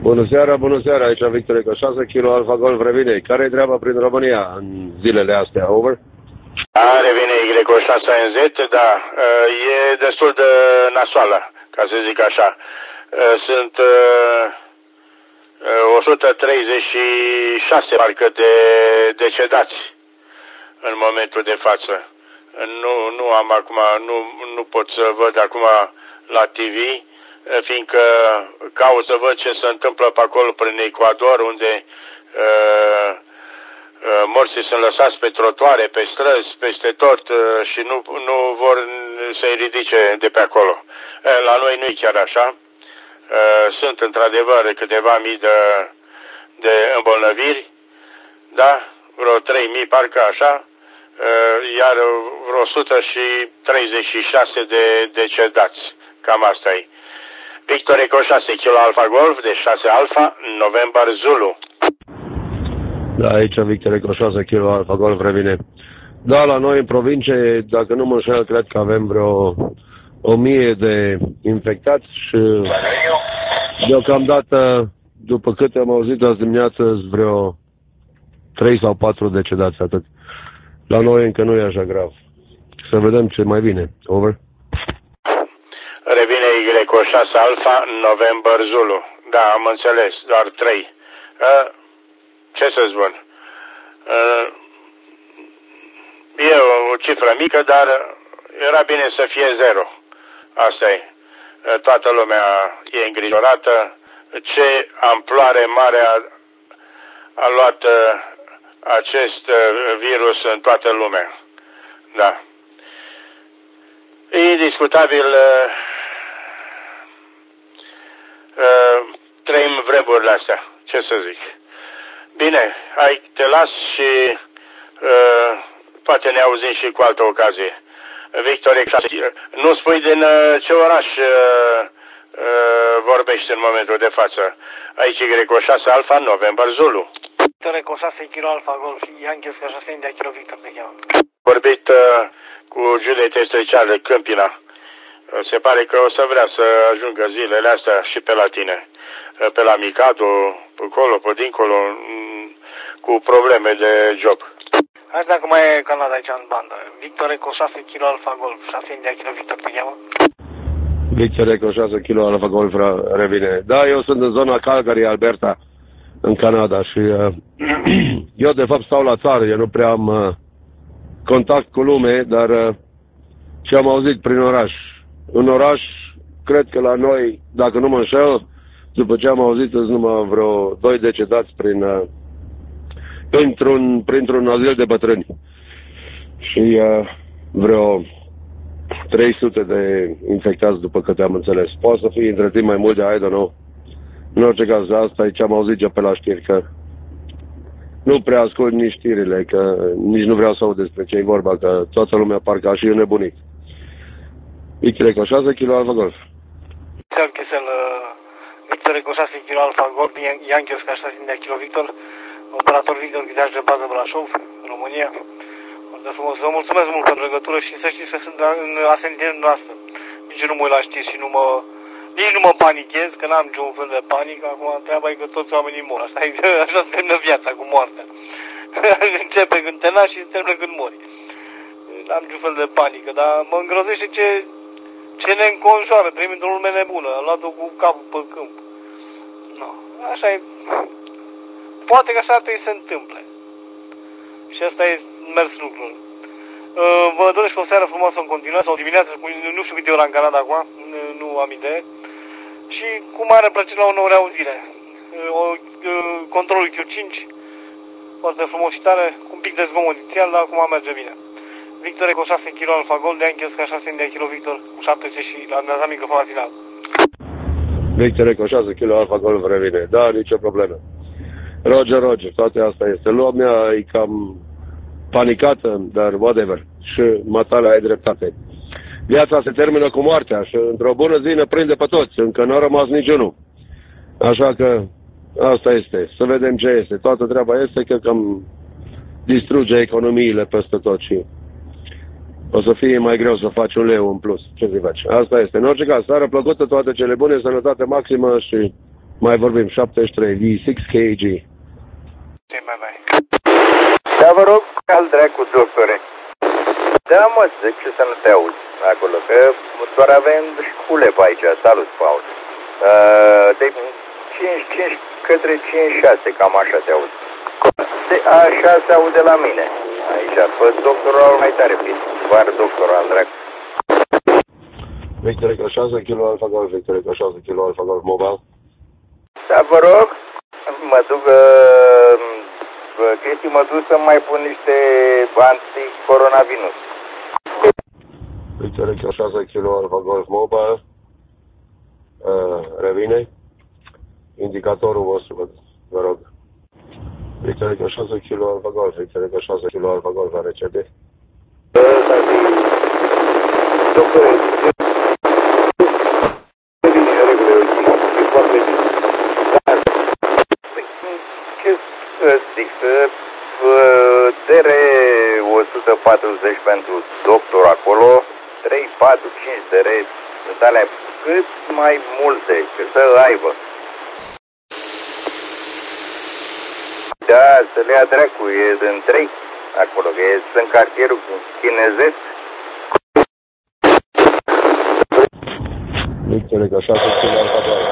Bună seara, aici Victor Eco 6 kg Alfa Golf revine. Care-i treaba prin România în zilele astea? Over? Revine Eco 6 NZ, da, e destul de nasoală, ca să zic așa. Sunt 136 parcă de decedați în momentul de față. Nu am acum, nu pot să văd acum la TV, fiindcă caut să văd ce se întâmplă pe acolo prin Ecuador, unde morții sunt lăsați pe trotuare, pe străzi, peste tot și nu vor să-i ridice de pe acolo. La noi nu e chiar așa. Sunt într-adevăr câteva mii de îmbolnăviri, da, vreo 3000 parcă așa, iar vreo 136 de decedați. Cam asta e. Victor Eco 6 kg Alfa Golf de 6 Alfa, November Zulu. Da, aici Victor Eco 6 kg Alfa Golf revine. Da, la noi în provincie, dacă nu mă înșel, cred că avem vreo 1000 de infectați și deocamdată, după câte am auzit azi dimineață, vreo 3 sau 4 decedați, atât. La noi încă nu e așa grav. Să vedem ce mai vine. Over. Revine Eco 6 Alfa, November Zulu. Da, am înțeles, doar 3. Ce să spun? E o cifră mică, dar era bine să fie 0. Asta e. Toată lumea e îngrijorată. Ce amploare mare a luat acest virus în toată lumea. Da. E indiscutabil, trăim vremurile astea. Ce să zic? Bine, te las și poate ne auzim și cu altă ocazie. Victor, nu spui din ce oraș vorbești în momentul de față. Aici Greco 6 Alfa, November Zulu. Victor Eco 6 kg Alfa Golf, Iankes ca 6 de kg Victor te cheamă. Vorbit cu Juliet Estricial de Câmpina. Se pare că o să vrea să ajungă zilele astea și pe la tine. Pe la Micado, pe acolo, pe dincolo, cu probleme de job. Hai dacă mai e Canada aici în bandă. Victor Eco 6 kg Alfa Golf, 6 de kg Victor te cheamă. Victor Eco 6 kg Alfa Golf revine. Da, eu sunt în zona Calgary, Alberta, în Canada și eu de fapt stau la țară, eu nu prea am contact cu lume, dar ce am auzit prin oraș. În oraș, cred că la noi, dacă nu mă înșel, după ce am auzit, sunt numai vreo 2 decedați printr-un azil de bătrâni și vreo 300 de infectați, după câte am înțeles. Poate să fie între timp mai mult de I don't know. În orice caz, asta e ce am auzit eu pe la știri, că nu prea ascult nici știrile, că nici nu vreau să aud despre ce e vorba, că toată lumea parcă așa e nebunic. Victor Eco 6 kg Alfa Golf. Victor Eco 6 kg Alfa Golf, Iankes ca 6 de kg Victor, operator Victor, ghidaj de bază Brașov, România. Vă mulțumesc mult pentru legătură și să știți că sunt în asentimentul noastră. Nici nu mă uit la știri și nici nu mă panichez, că n-am niciun fel de panică. Acum treaba e că toți oamenii mor. Așa se termină viața cu moartea. Începe când te naști și se termină când mori. N-am niciun fel de panică, dar mă îngrozește ce ne înconjoară. Trăim într-o lume nebună. Am luat-o cu capul pe câmp. No. Așa e. Poate că așa trebuie să se întâmple. Și asta e mers lucrul. Vă doresc o seară frumoasă în continuare, sau o dimineață, nu știu câte ora în Canada acum, nu am idee. Și cu mare plăcere la o nouă reauzire. Controlul Q5, foarte frumos și tare, cu un pic de zgomot inițial, dar acum merge bine. Victor Eco 6 kg Alfa Gold, de Anchels ca 6 de kg Victor, cu 70 și la dat microfon la final. Victor Eco 6 kg Alfa Gold revine, da, nicio problemă. Roger, toate asta este. Lumea e cam panicată, dar whatever. Și matale, ai dreptate. Viața se termină cu moartea și într-o bună zi ne prinde pe toți. Încă n-a rămas niciunul. Așa că asta este. Să vedem ce este. Toată treaba este că cam distruge economiile peste tot și o să fie mai greu să faci un leu în plus. Ce să faci? Asta este. În orice caz, seară plăcută, toate cele bune, sănătate maximă și Mai vorbim, 73, V6 KG. Bye. Da, vă rog, al dracu, doctore. Da, mă, de ce să nu te auzi acolo? Că doar avem șcule pe aici. Salut, Paul. De 5 către 5-6, cam așa te auzi. Așa se aude la mine. Aici, pe doctorul mai tare, doar doctorul al dracu. Victor Eco 6 kilo Alpha Golf, Victor Eco 6 kilo Alpha Golf Mobile. Da, vă rog, mă duc, Cristi, mă duc să mai pun niște anticoronavirus. Victor Eco 6 kilo Alpha Golf Mobile. Revine. Indicatorul vostru, vă rog. Victor Eco 6 kilo Alpha Golf, Victor Eco 6 kilo Alpha Golf, are RCD. Doctore, ce să zic, DR-140 pentru doctor acolo, 3, 4, 5 DR, sunt alea cât mai multe, să aibă. Da, să le ia dracu, e în 3 acolo, că e în cartierul chinezesc. Victor Eco 6 kilo Alpha Golf.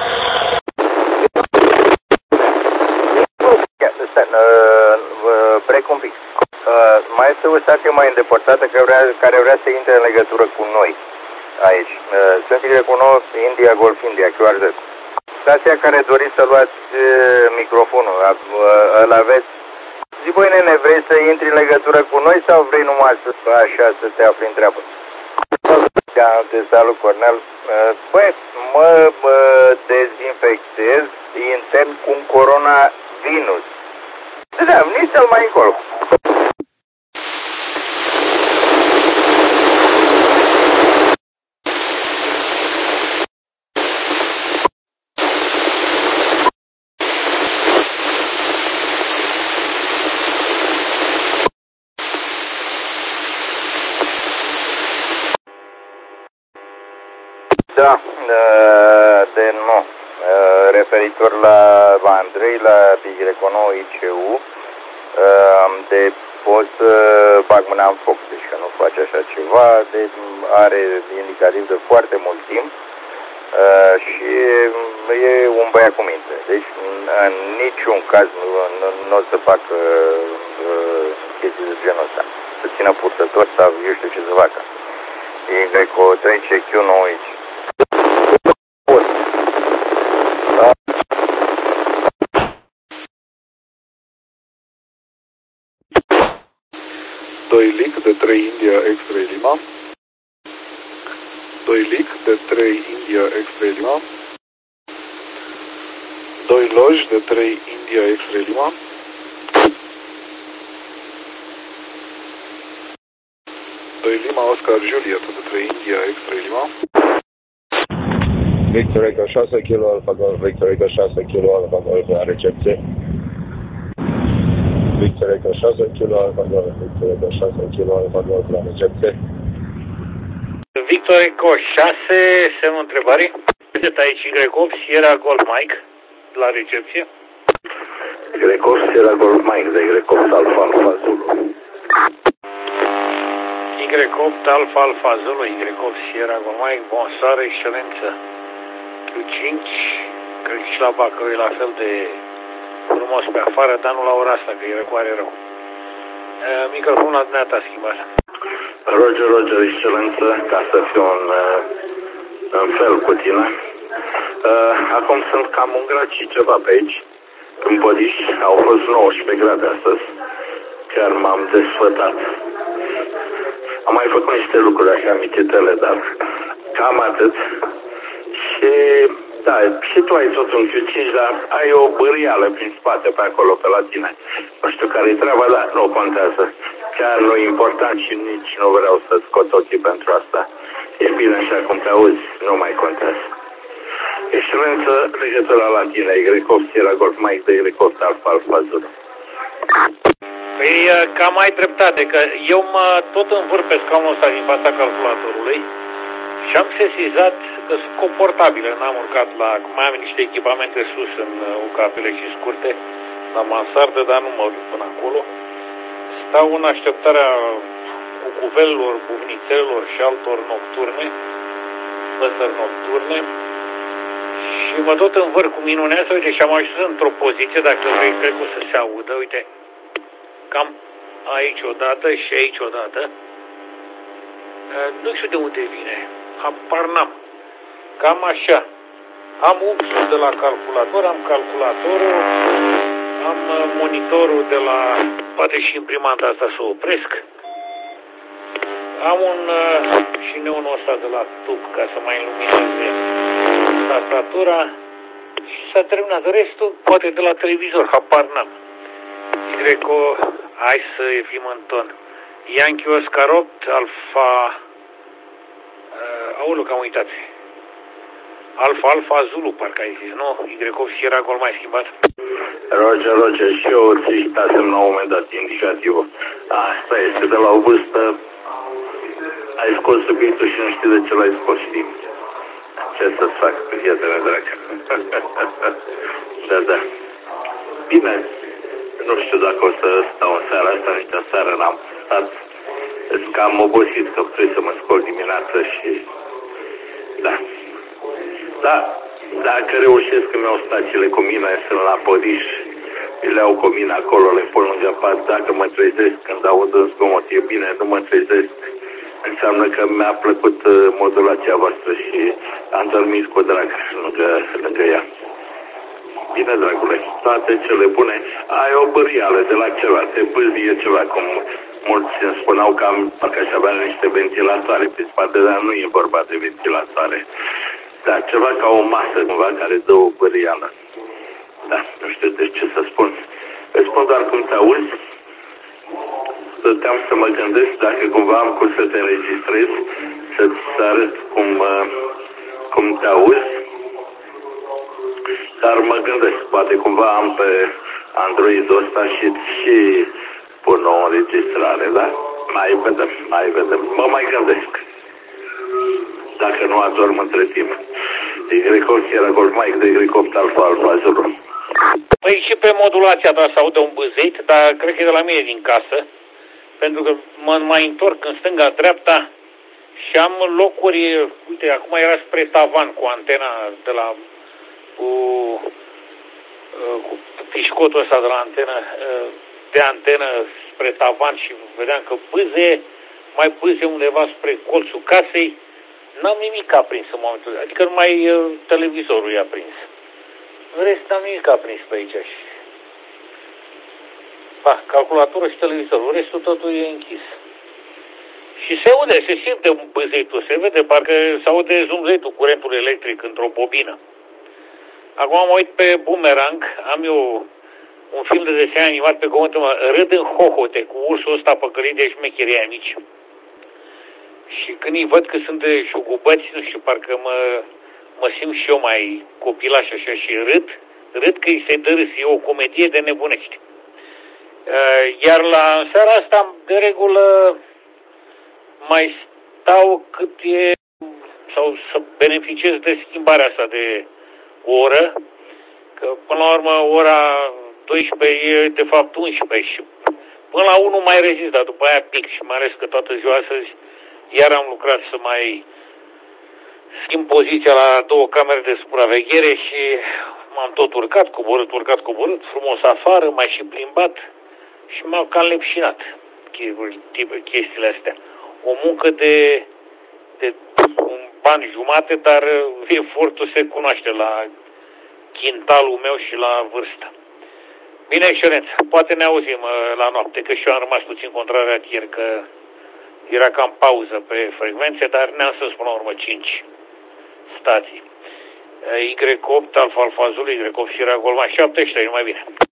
Brec un pic. Mai este o stație mai îndepărtată care vrea să intre în legătură cu noi aici. Sunt recunosc India Golf India, QRZ. Stația care doriți să luați microfonul, îl aveți. Zi, băi, nene, vrei să intri în legătură cu noi sau vrei numai așa să te afli în treabă? Te salut, Cornel. Băi, mă dezinfectez intern cu un coronavirus. Da, nici să-l mai încolo. Da, de nu. Referitor la Andrei, la Bigrecono ICU, de pot să bag mâna în foc, deci că nu face așa ceva, are indicativ de foarte mult timp și e un băiat cu minte. Deci în niciun caz nu o să facă chestii de genul ăsta. Să țină purtător sau eu știu ce să facă. E cu 3CQ, nu aici. 2 lic de 3 India X-Ray Lima. 2 lic de 3 India X-Ray Lima. 2 loj de 3 India X-Ray Lima. 2 Lima Oscar Juliet de 3 India X-Ray Lima. Victor Eco 6 kilo Alpha Golf, Victor Eco 6 kilo Alpha Golf la recepție. Victor Eco 6 kilo Alpha Golf, Victor Eco 6 kilo Alpha Golf la recepție. Victor Eco 6, semnul întrebării. Vedeți aici Y8 Sierra Golf Mike la recepție. Y8 Sierra Golf Mike de Y8 Alpha Alpha Zulu. Y8 Alpha Alpha Zulu, Y8 Sierra Golf Mike, bonsoară, excelență. Q5, cred că și la Bacău e la fel de frumos pe afară, dar nu la ora asta, că e răcoare rău. Microfonul la dumneata schimbat. Roger, excelență, ca să fiu în fel cu tine. Acum sunt cam un grad și ceva pe aici. În Bodiș au fost 19 grade astăzi. Chiar m-am desfătat. Am mai făcut niște lucruri așa mititele, dar cam atât. Și da, și tu ai tot un Q5, dar ai o bârială prin spate pe acolo, pe la tine. Nu știu care-i treaba, dar nu contează. Chiar nu e important și nici nu vreau să scot ochii pentru asta. E bine așa cum te auzi, nu mai contează. Excelență, legătura la tine, Y8 Sierra Golf Mike de Y8 Alpha Alpha Zulu. Păi cam ai dreptate, că eu mă tot învâr pe scaunul ăsta din fața calculatorului Și am sesizat că sunt confortabile. N-am urcat la... Mai am niște echipamente sus în UCAP-ele și scurte, la mansardă, dar nu mă duc până acolo. Stau în așteptarea cucuvelelor, bufnițelelor și altor nocturne, păsări nocturne. Și mă tot învăr cu minunea asta, uite, și am ajuns într-o poziție, dacă vrei, cred că o să se audă, uite, cam aici odată și aici odată. Nu știu de unde vine, habar n-am. Cam așa. Am uxul de la calculator, am calculatorul, am monitorul de la... Poate și imprimanta asta să o opresc. Am un și neonul ăsta de la tub ca să mai lumineze tastatura. Și s-a terminat. Restul poate de la televizor, habar n-am. Greco, hai să fim în ton. Yankee Oscar 8, Alfa... aoleu, că am uitat. Alfa Zulu, parcă ai zis, nu? Y8 Sierra Gol mai schimbat. Roger, și eu țitasem la un moment dat indicativul. Asta este, de la o vârstă ai scos subiectul și nu știi de ce l-ai scos, știi? Ce să-ți fac, prietene dragă? Da. Bine, nu știu dacă o să stau în seara asta, nici în seară n-am stat. Sunt cam obosit că trebuie să mă scol dimineața și... Da, dacă reușesc că mi-au stațiile cu mine, sunt la Podiș, le iau cu mine acolo, le pun lângă pat. Dacă mă trezesc când aud în zgomot, e bine, nu mă trezesc, înseamnă că mi-a plăcut modulația voastră și am dormit cu drag lângă ea. Bine, dragule, toate cele bune. Ai o bârială de la ceva, te bâzie ceva, cum mulți îmi spuneau că parcă aș avea niște ventilatoare pe spate, dar nu e vorba de ventilatoare. Da, ceva ca o masă, cumva, care dă o bârială. Da, nu știu de ce să spun. Îți spun doar cum te auzi. Stăteam să mă gândesc dacă cumva am cum să te înregistrez, să-ți arăt cum te auzi. Dar mă gândesc, poate cumva am pe Android-ul ăsta și pun o înregistrare, da? Mai vedem. Mă mai gândesc. Dacă nu adorm între timp. Y8 Sierra Golf Mike, de Y8 Alfa Zulu. Păi și pe modulația ta se aude un bâzeit, dar cred că e de la mine din casă. Pentru că mă mai întorc în stânga-dreapta și am locuri, uite, acum era spre tavan cu antena de la... cu pișcotul ăsta de la antenă spre tavan și vedeam că mai pâze undeva spre colțul casei. N-am nimic aprins în momentul ăsta, adică numai televizorul e aprins. În rest n-am nimic aprins pe aici. Calculatorul și televizorul, restul totul e închis. Și se aude, se simte bâzeitul, se vede, parcă se aude zumzetul curentului electric într-o bobină. Acum mă uit pe Boomerang, am eu un film de desen animat pe cuvântul meu, râd în hohote cu ursul ăsta păcălit de șmecherii mici. Și când îi văd că sunt de șugubăți, nu știu, parcă mă simt și eu mai copilaș așa și râd că îi se dă râs, e o comedie de nebunești. Iar la seara asta, de regulă, mai stau cât e, sau să beneficiez de schimbarea asta de oră, că până la urmă ora 12 e de fapt 11 și până la 1 mai rezist, dar după aia pic și mai ales că toată ziua astăzi iar am lucrat să mai schimb poziția la 2 camere de supraveghere și m-am tot urcat, coborât, frumos afară, mai și plimbat și m-au cam lepșinat chestiile astea. O muncă de un ban jumate, dar efortul se cunoaște la chintalul meu și la vârstă. Bine, excelență, poate ne auzim la noapte, că și eu am rămas puțin contrariat ieri, că era cam pauză pe frecvențe, dar ne-am spus până la urmă 5 stații. Y8 Alfa Zulu, Y8 Sierra Golf 17, numai bine.